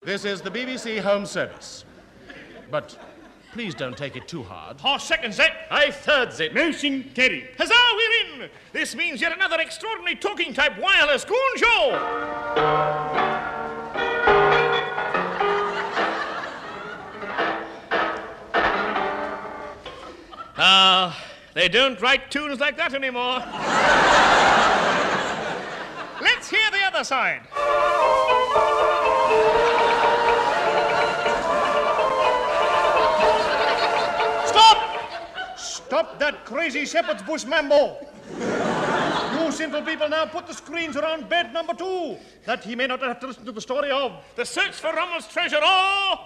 This is the BBC Home Service. But please don't take it too hard. Horse seconds it. I thirds it. Motion carried. Huzzah, we're in. This means yet another extraordinary talking-type wireless goon show. They don't write tunes like that anymore. Let's hear the other side. Stop that crazy shepherd's bush mambo. You simple people now put the screens around bed number 2, that he may not have to listen to the story of the search for Rommel's treasure, or...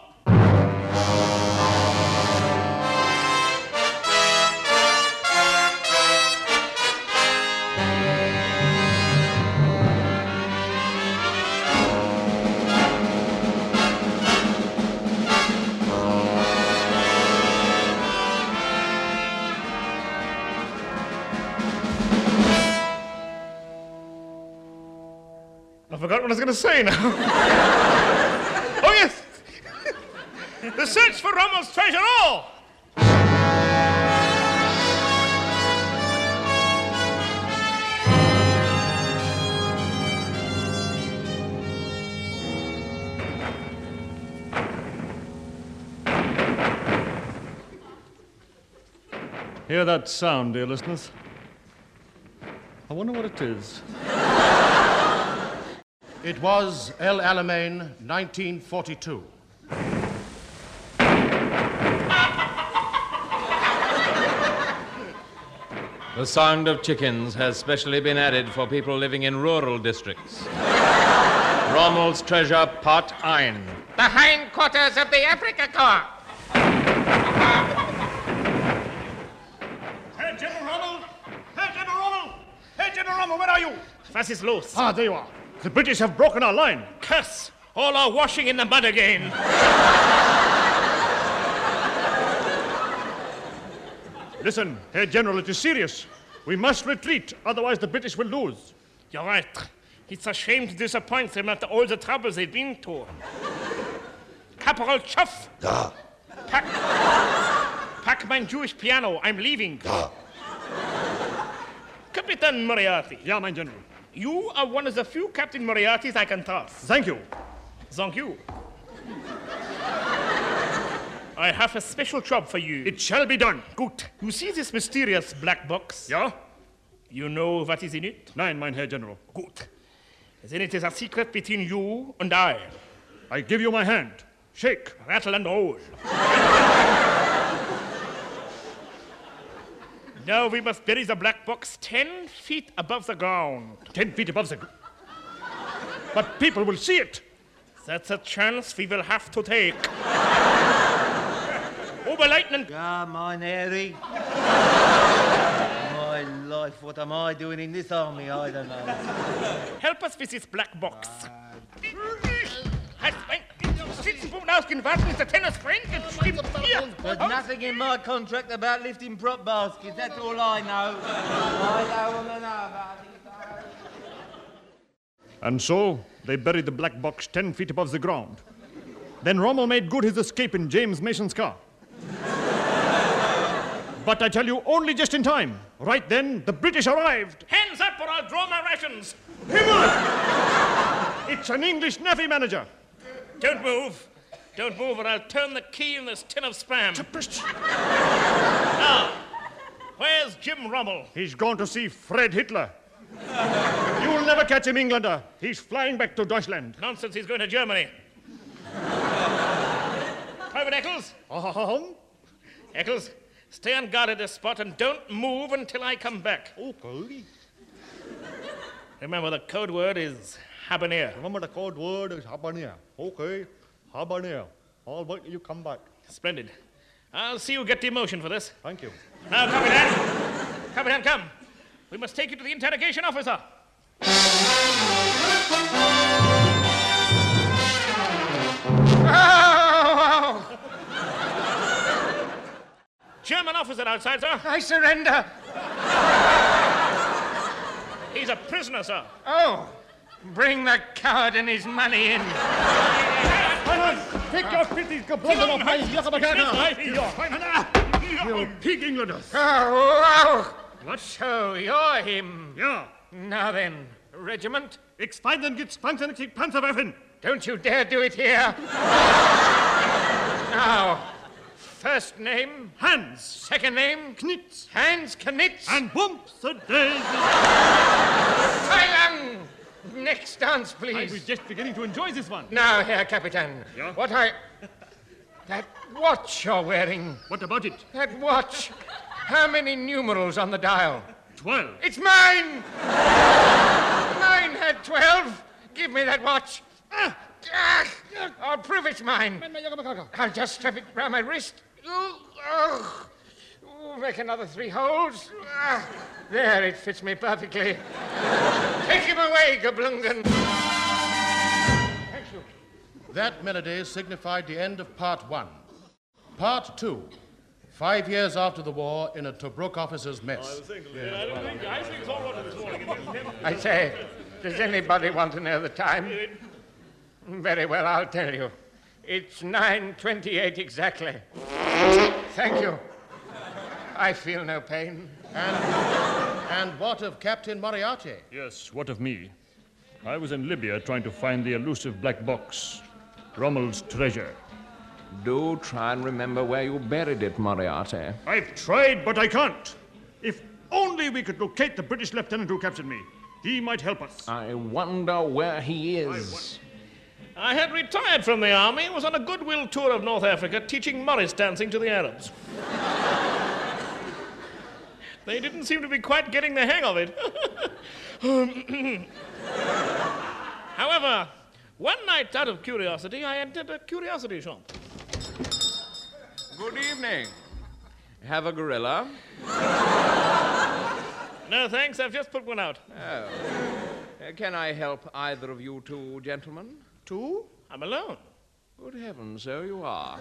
I forgot what I was going to say now. Oh, yes. The search for Rommel's treasure, all. Hear that sound, dear listeners? I wonder what it is. It was El Alamein, 1942. The sound of chickens has specially been added for people living in rural districts. Rommel's treasure, Part 1. The hindquarters of the Africa Corps. Herr General Rommel! Herr General Rommel! Herr General Rommel, where are you? Was ist los? Ah, there you are. The British have broken our line. Curse! All are washing in the mud again. Listen, Herr General, it is serious. We must retreat, otherwise the British will lose. You're right. It's a shame to disappoint them after all the troubles they've been to. Caporal Chuff! Da. Pack mein Jewish piano. I'm leaving. Da. Captain Moriarty. Ja, mein General. You are one of the few Captain Moriartys I can trust. Thank you. Thank you. I have a special job for you. It shall be done. Good. You see this mysterious black box? Ja? You know what is in it? Nein, mein Herr General. Good. Then it is a secret between you and I. I give you my hand. Shake. Rattle and roll. Now we must bury the black box 10 feet above the ground. 10 feet above the ground. But people will see it. That's a chance we will have to take. Oberleutnant. Ja, mein Harry. My life, what am I doing in this army? I don't know. Help us with this black box. Sitzenbuben warten, ist der Tennis Franken. Stimmt hier. There's nothing in my contract about lifting prop baskets. That's all I know. I don't want to know about it. And so, they buried the black box 10 feet above the ground. Then Rommel made good his escape in James Mason's car. But I tell you, only just in time. Right then, the British arrived. Hands up or I'll draw my rations. Himmel! It's an English Navy manager. Don't move. Don't move or I'll turn the key in this tin of spam. Now, where's Jim Rommel? He's gone to see Fred Hitler. You'll never catch him, Englander. He's flying back to Deutschland. Nonsense, he's going to Germany. Private Eccles? Eccles, stay on guard at this spot and don't move until I come back. Okay. Remember, the code word is habanero. Remember, the code word is habanero. Okay, habanero. I'll wait till you come back. Splendid. I'll see you get the motion for this. Thank you. Now, Capitan. Capitan, come. We must take you to the interrogation officer. Oh! German officer outside, sir. I surrender. He's a prisoner, sir. Oh, bring the coward and his money in. Take your filthy gablon off my You pig Englanders! Oh, What? so you're him. Ja, Now then, regiment, ik spijden git spanten ik panzerwerfen. don't you dare do it here. Now, first name, Hans, second name, Knitz, Hans Knitz. and bumps the days. Silence! Next dance, I was please. just beginning to enjoy this one. Now, Herr Capitan, Ja? That watch you're wearing, What about it? that watch, how many numerals on the dial? 12. It's mine! Mine had 12. Give me that watch. I'll prove it's mine. I'll just strap it round my wrist. Make another 3 holes. There, it fits me perfectly. Take him away, Gablungen. Thank you. That melody signified the end of Part 1. Part 2, 5 years after the war in a Tobruk officer's mess. I say, does anybody want to know the time? Very well, I'll tell you. It's 9:28 exactly. Thank you. I feel no pain. And what of Captain Moriarty? Yes, what of me? I was in Libya trying to find the elusive black box, Rommel's treasure. Do try and remember where you buried it, Moriarty. I've tried, but I can't. If only we could locate the British lieutenant who captured me. He might help us. I wonder where he is. I had retired from the army and was on a goodwill tour of North Africa teaching Morris dancing to the Arabs. They didn't seem to be quite getting the hang of it. However, one night out of curiosity, I entered a curiosity shop. Good evening. Have a gorilla? No, thanks, I've just put one out. Can I help either of you two gentlemen? Two? I'm alone. Good heavens, so you are.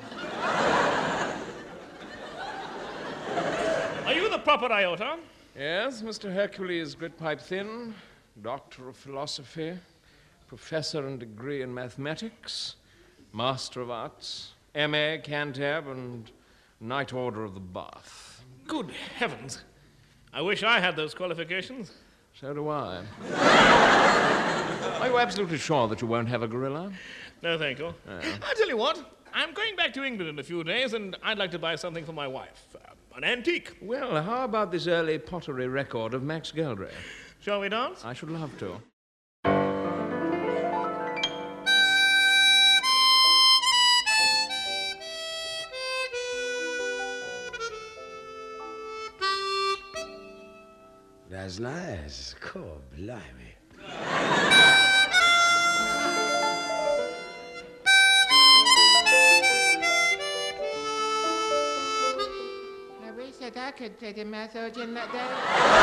Are you the proper iota? Yes, Mr. Hercules Gritpipe Thin, Doctor of Philosophy, Professor and degree in Mathematics, Master of Arts, M.A. Cantab, and Knight Order of the Bath. Good heavens. I wish I had those qualifications. So do I. Are you absolutely sure that you won't have a gorilla? No, thank you. I'll tell you what. I'm going back to England in a few days, and I'd like to buy something for my wife. An antique. Well, how about this early pottery record of Max Geldray? Shall we dance? I should love to. That's nice. God, blimey. I wish that I could play the massage in that day.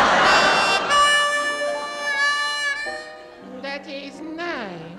That is nice.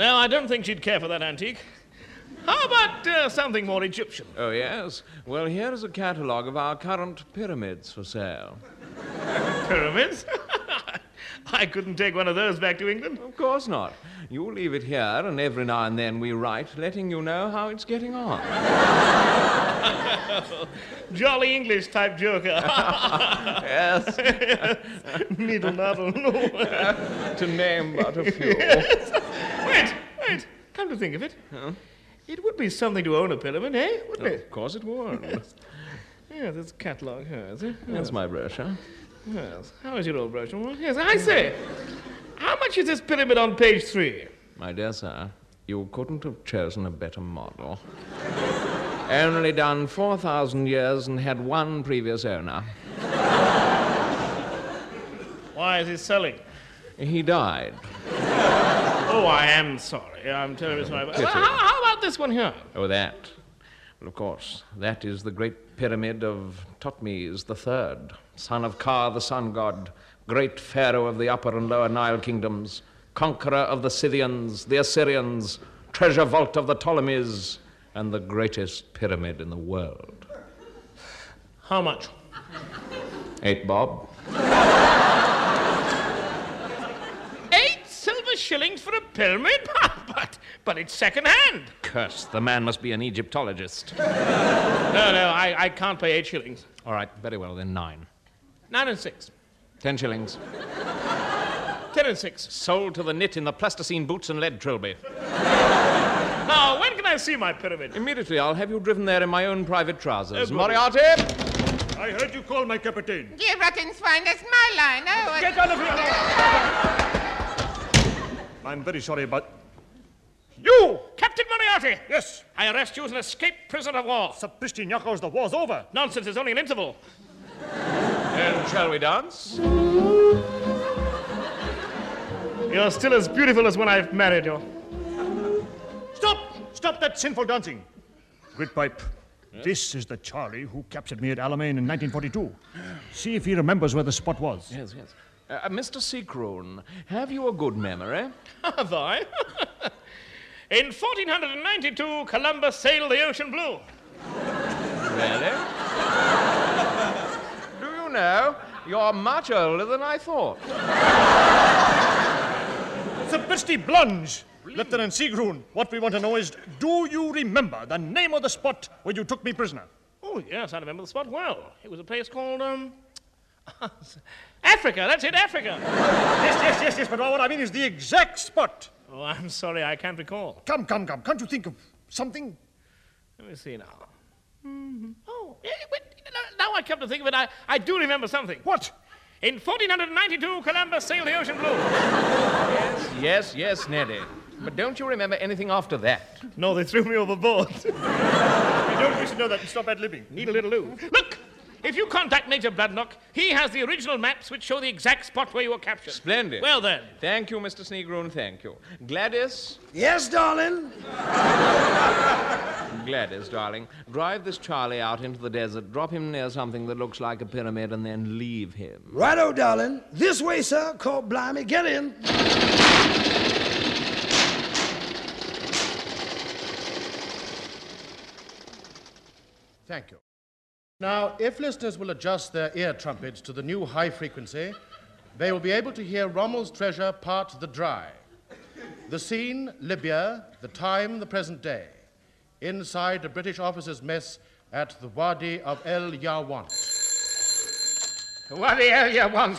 No, I don't think she'd care for that antique. How about something more Egyptian? Oh, yes? Well, here is a catalogue of our current pyramids for sale. Pyramids? I couldn't take one of those back to England. Of course not. You leave it here, and every now and then we write, letting you know how it's getting on. Jolly English type joker. Yes. Needle naddle. To name but a few. Yes. Wait. Come to think of it. Huh? It would be something to own a pyramid, eh? Wouldn't it? Of course it would. Yeah, there's a catalogue here, is it? That's my brochure. Yes. How is your old brochure? Well, yes, I say. How much is this pyramid on page 3? My dear sir, you couldn't have chosen a better model. Only done 4,000 years and had one previous owner. Why is he selling? He died. Oh, I am sorry. I'm terribly sorry. Pity. How about this one here? Oh, that. Well, of course, that is the great pyramid of Thutmose III, son of Ka, the sun god, great pharaoh of the upper and lower Nile kingdoms, conqueror of the Scythians, the Assyrians, treasure vault of the Ptolemies, and the greatest pyramid in the world. How much? 8 bob. 8 silver shillings for a pyramid? But it's second-hand. Curse, the man must be an Egyptologist. No, I can't pay 8 shillings. All right, very well, then 9. 9 and 6. 10 shillings. 10 and 6. Sold to the knit in the plasticine boots and lead trilby. Now, when can I see my pyramid? Immediately, I'll have you driven there in my own private trousers. good. Moriarty! I heard you call my captain. You rotten swine, that's my line. Oh, Get out of here! I'm very sorry, but... You, Captain Moriarty! Yes. I arrest you as an escaped prisoner of war. Sapristi Nyakos, the war's over. Nonsense, there's only an interval. And shall we dance? You're still as beautiful as when I married you. Stop that sinful dancing. Gridpipe, this is the Charlie who captured me at Alamein in 1942. See if he remembers where the spot was. Yes. Mr. Seacroon, have you a good memory? Have I? In 1492, Columbus sailed the ocean blue. Really? Do you know, you're much older than I thought. Sapristi Blunge! Lieutenant Seagroon, what we want to know is, do you remember the name of the spot where you took me prisoner? Oh, yes, I remember the spot well. It was a place called, Africa. That's it, Africa. Yes, but what I mean is the exact spot. Oh, I'm sorry, I can't recall. Come. Can't you think of something? Let me see now. Oh, wait, now I come to think of it, I do remember something. What? In 1492, Columbus sailed the ocean blue. Yes, Neddy. But don't you remember anything after that? No, they threw me overboard. You don't wish to know that and stop ad libbing. Need a little loo. Look! If you contact Major Bloodnock, he has the original maps which show the exact spot where you were captured. Splendid. Well, then. Thank you, Mr. Snegroon, thank you. Gladys? Yes, darling? Gladys, darling, drive this Charlie out into the desert, drop him near something that looks like a pyramid, and then leave him. Righto, darling. This way, sir. Call blimey. Get in. Thank you. Now, if listeners will adjust their ear trumpets to the new high frequency, they will be able to hear Rommel's Treasure Part the Dry. The scene, Libya, the time, the present day. Inside a British officer's mess at the Wadi of El Yawant. Wadi El Yawant.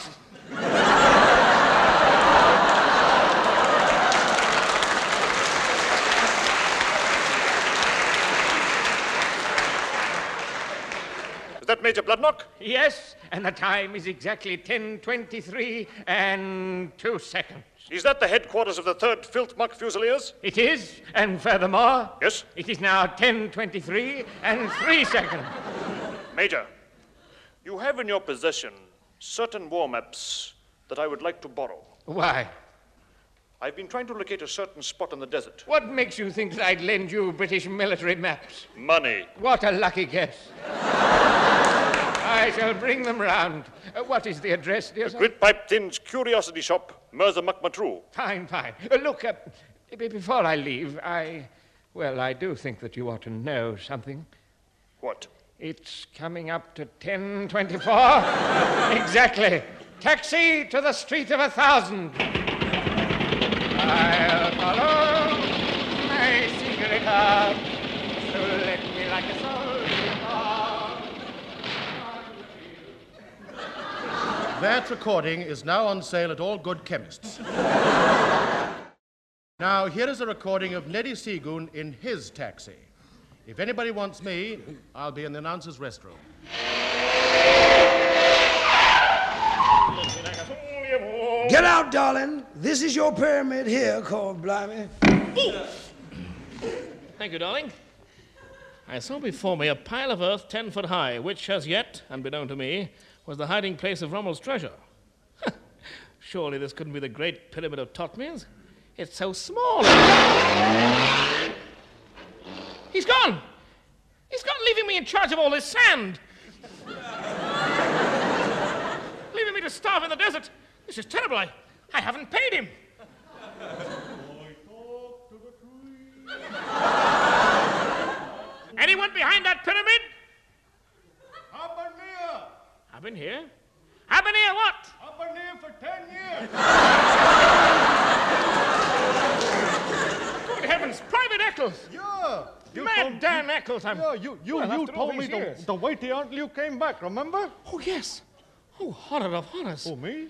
Is that Major Bloodnock? Yes, and the time is exactly 10:23 and 2 seconds. Is that the headquarters of the 3rd Filtmark Fusiliers? It is, and furthermore... Yes? It is now 10:23 and 3 seconds. Major, you have in your possession certain war maps that I would like to borrow. Why? I've been trying to locate a certain spot in the desert. What makes you think that I'd lend you British military maps? Money. What a lucky guess. I shall bring them round. What is the address, dear son? Gridpipe Thin's Curiosity Shop, Mirza Makmatru. Fine. Look, Before I leave, I do think that you ought to know something. What? It's coming up to 10:24. Exactly. Taxi to the Street of 1,000. I'll follow my secret heart, so let me like a soldier. That recording is now on sale at all good chemists. Now, here is a recording of Neddy Seagoon in his taxi. If anybody wants me, I'll be in the announcer's restroom. Get out, darling. This is your pyramid here, called Blimey. Thank you, darling. I saw before me a pile of earth 10 foot high, which as yet, unbeknown to me, was the hiding place of Rommel's treasure. Surely this couldn't be the great pyramid of Totmes. It's so small. He's gone! He's gone, leaving me in charge of all this sand. Leaving me to starve in the desert. This is terrible. I haven't paid him. Anyone behind that pyramid? I've been here. I've been here what? I've been here for 10 years. Good heavens, Private Eccles! Yeah. Mad Dan Eccles, I'm... Yeah, you told me the wait until you came back, remember? Oh, yes. Oh, horror of horrors. Oh, me?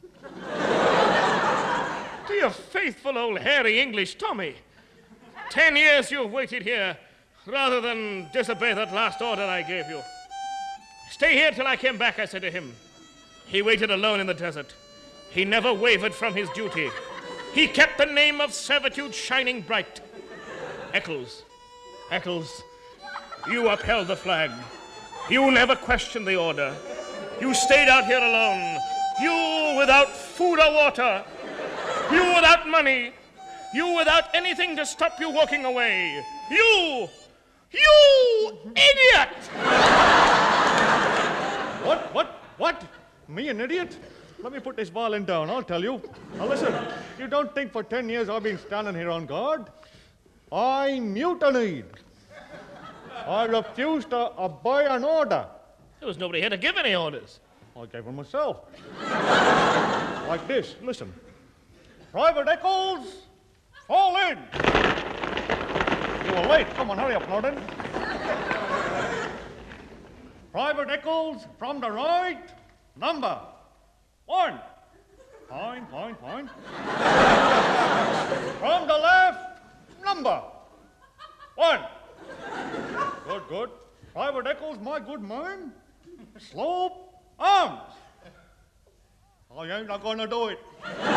Dear faithful old hairy English Tommy. 10 years you've waited here, rather than disobey that last order I gave you. Stay here till I came back, I said to him. He waited alone in the desert. He never wavered from his duty. He kept the name of servitude shining bright. Eccles, you upheld the flag. You never questioned the order. You stayed out here alone. You without food or water. You without money. You without anything to stop you walking away. You idiot! What? Me, an idiot? Let me put this violin down, I'll tell you. Now listen, you don't think for 10 years I've been standing here on guard? I mutinied. I refused to obey an order. There was nobody here to give any orders. I gave them myself. Like this, listen. Private Eccles, fall in. You were late. Come on, hurry up, Norton. Private Eccles, from the right, number 1. Fine. From the left, number 1. Good. Private Eccles, my good man, slope arms. I ain't not gonna do it.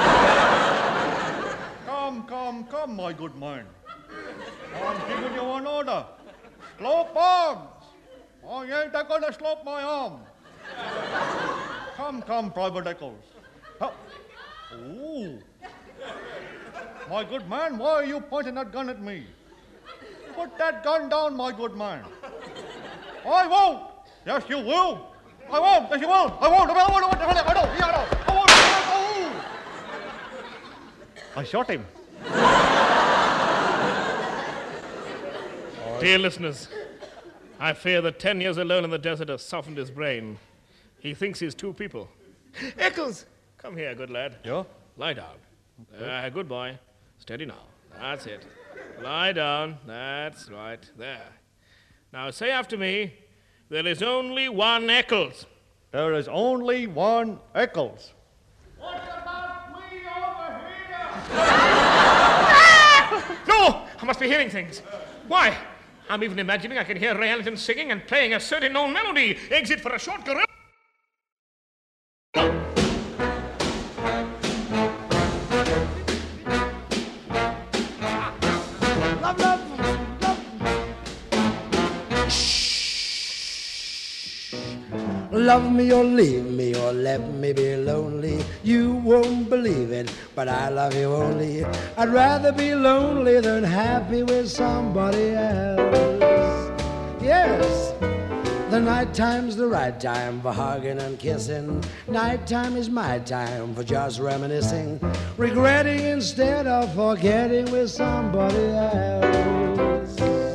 Come, my good man. I'm giving you an order. Slope arms. I ain't not gonna slope my arm. Come, Private Eccles. Ooh. My good man, why are you pointing that gun at me? Put that gun down, my good man. I won't. Yes, you will. I won't. Yes, you will. I won't. I shot him. Dear listeners, I fear that 10 years alone in the desert has softened his brain. He thinks he's two people. Eccles! Come here, good lad. Yeah? Lie down. Good boy. Steady now. That's it. Lie down. That's right. There. Now say after me, there is only one Eccles. There is only one Eccles. What about me over here? No! I must be hearing things. Why? I'm even imagining I can hear Ray Ellington singing and playing a certain known melody. Exit for a short gorilla. Love me or leave me or let me be lonely. You won't believe it, but I love you only. I'd rather be lonely than happy with somebody else. Yes, The night time's the right time for hugging and kissing. Nighttime is my time for just reminiscing, regretting instead of forgetting with somebody else.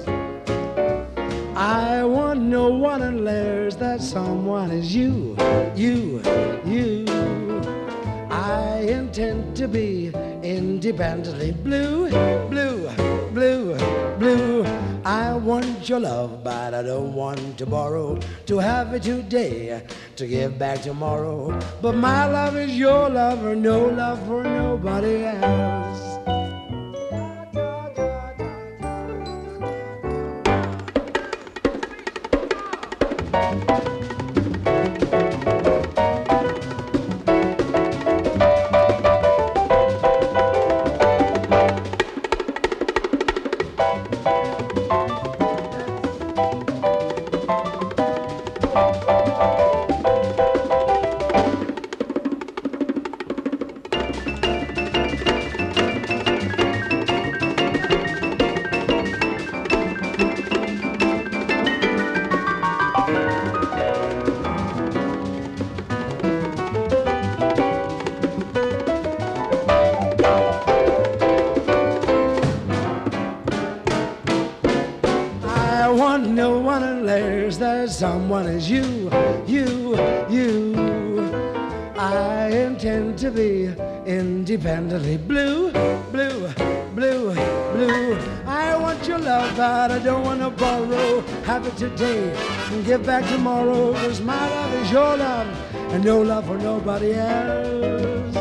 I want no one unless that someone is you, you, you. I intend to be independently blue, blue, blue, blue. I want your love, but I don't want to borrow, to have it today, to give back tomorrow. But my love is your love, or no love for nobody else. No one unless that someone is you, you, you. I intend to be independently blue, blue, blue, blue. I want your love, but I don't want to borrow. Have it today and give back tomorrow. 'Cause my love is your love and no love for nobody else.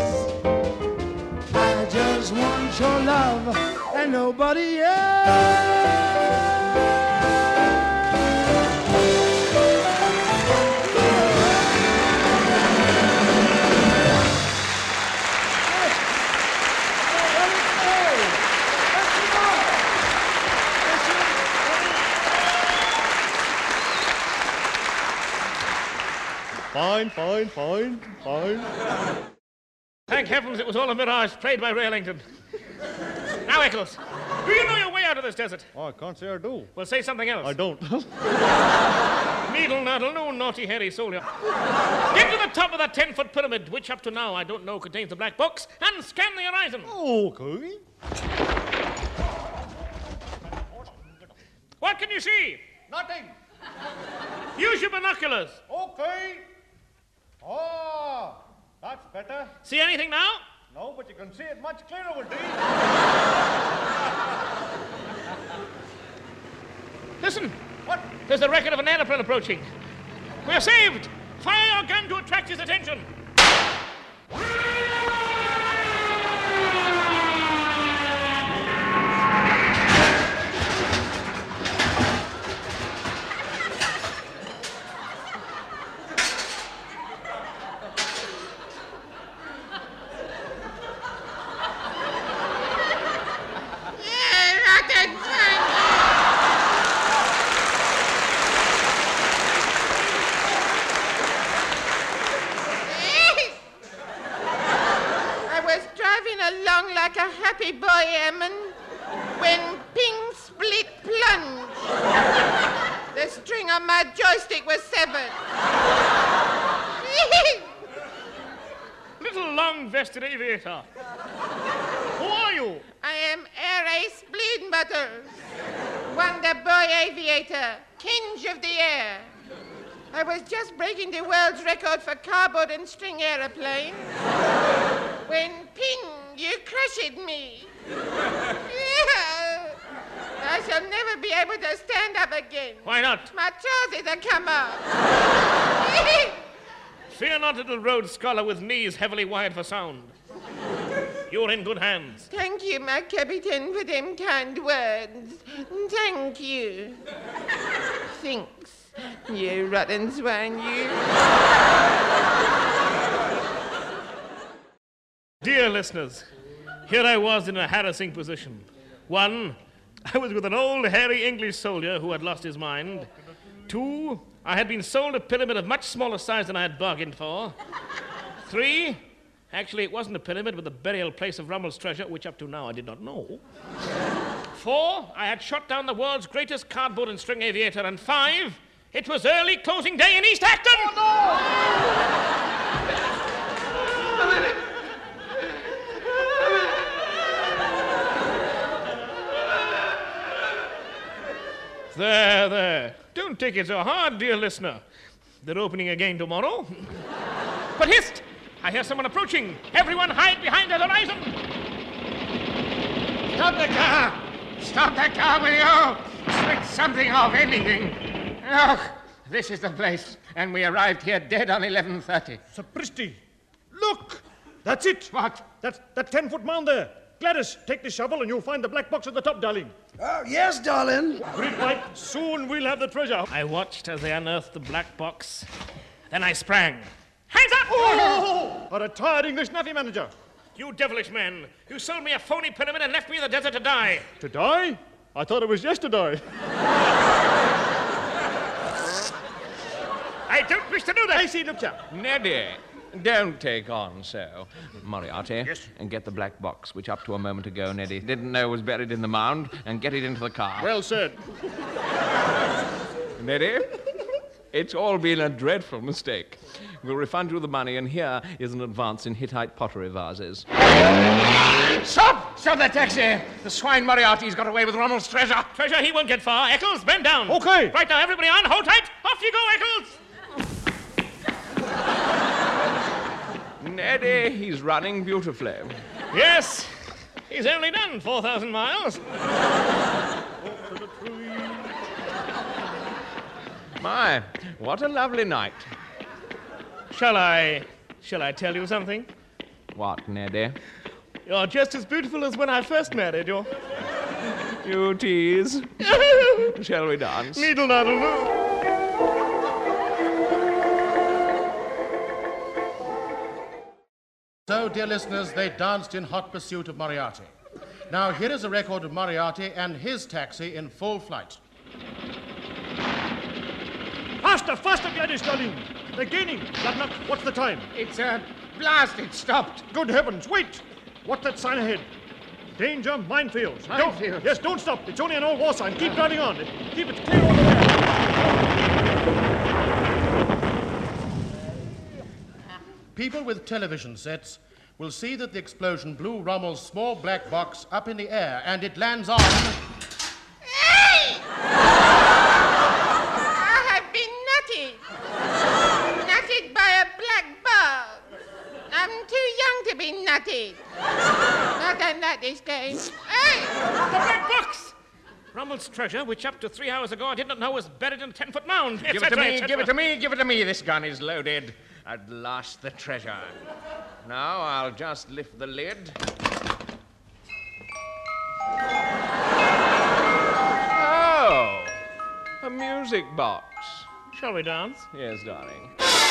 I just want your love and nobody else. Fine, fine, fine, fine. Thank heavens it was all a mirage played by Ray Ellington. Now, Eccles, do you know your way out of this desert? Oh, I can't say I do. Well, say something else. I don't. Needle, noddle, no naughty hairy soldier. Get to the top of that 10-foot pyramid, which up to now I don't know contains the black box, and scan the horizon. Okay. What can you see? Nothing. Use your binoculars. Okay. Oh, that's better. See anything now? No, but you can see it much clearer with these. Listen. What? There's the record of an aeroplane approaching. We're saved. Fire your gun to attract his attention. Like a happy boy, Ammon, when ping split plunge. The string on my joystick was severed. Little long-vested aviator. Who are you? I am Air Ace Blumenbutters, Wonder Boy Aviator, King of the Air. I was just breaking the world's record for cardboard and string aeroplane when ping, you crushed me. I shall never be able to stand up again. Why not? My trousers have come off. Fear not, little Rhodes Scholar with knees heavily wired for sound. You're in good hands. Thank you, my captain, for them kind words. Thank you. Thanks, you rotten swine, you. Dear listeners, here I was in a harassing position. One, I was with an old hairy English soldier who had lost his mind. Two, I had been sold a pyramid of much smaller size than I had bargained for. Three, actually it wasn't a pyramid but the burial place of Rommel's treasure, which up to now I did not know. Four, I had shot down the world's greatest cardboard and string aviator. And five, It was early closing day in East Acton. There. Don't take it so hard, dear listener. They're opening again tomorrow. But hist! I hear someone approaching. Everyone hide behind the horizon. Stop the car! Stop the car, will you? Switch something off, anything. Oh, this is the place. And we arrived here dead on 11:30. Sapristi! Look! That's it! What? That 10-foot mound there. Gladys, take the shovel and you'll find the black box at the top, darling. Oh, yes, darling. Great White, soon we'll have the treasure. I watched as they unearthed the black box. Then I sprang. Hands up! Oh! A retired English Navy manager. You devilish men! You sold me a phony pyramid and left me in the desert to die. To die? I thought it was yesterday. I don't wish to do that. I see, look, chap. Neddy, don't take on so. Moriarty, Yes? and get the black box, which up to a moment ago Neddy didn't know was buried in the mound, and get it into the car. Well said. Neddy, it's all been a dreadful mistake. We'll refund you the money, and here is an advance in Hittite pottery vases. Stop! Stop that taxi! The swine Moriarty's got away with Rommel's treasure. Treasure, he won't get far. Eccles, bend down. Okay. Right now, everybody on. Hold tight. Off you go, Eccles. Neddy, he's running beautifully. Yes. He's only done 4,000 miles. My, what a lovely night. Shall I tell you something? What, Neddy? You're just as beautiful as when I first married you. You tease. Shall we dance? Needle noddle. So, dear listeners, they danced in hot pursuit of Moriarty. Now, here is a record of Moriarty and his taxi in full flight. Faster, faster, Gladys, darling. They're gaining. Gladnut, what's the time? It's a blast. It stopped. Good heavens, wait! What's that sign ahead? Danger, minefields. Minefields? Yes, don't stop. It's only an old war sign. Keep driving on. Keep it clear all the way. People with television sets will see that the explosion blew Rommel's small black box up in the air, and it lands on... Hey! I have been nutted. Nutted by a black bug. I'm too young to be nutted. Not unlike this game. Hey! The black box! Rommel's treasure, which up to 3 hours ago I did not know was buried in a 10-foot mound. Give it to me, give it to me, give it to me. This gun is loaded. At last, the treasure. Now I'll just lift the lid. Oh, a music box. Shall we dance? Yes, darling.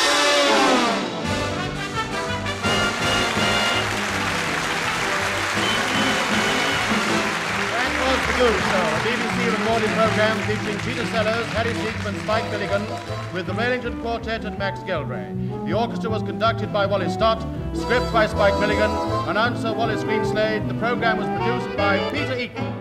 That was The Goose Show, a BBC recorded program featuring Peter Sellers, Harry Seacom and Spike Milligan, with the Railington Quartet and Max Geldray. The orchestra was conducted by Wally Stott, script by Spike Milligan, announcer Wallace Greenslade. The program was produced by Peter Eaton.